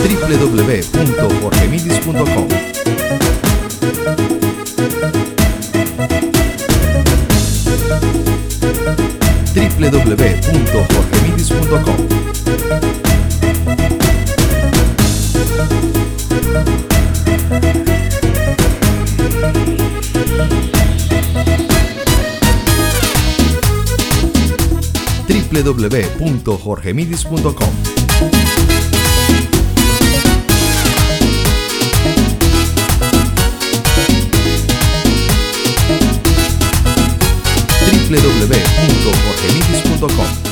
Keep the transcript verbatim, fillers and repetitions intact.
w w w punto jorge midis punto com. w w w punto jorge midis punto com. w w w punto jorge midis punto com. w w w punto jorge midis punto com.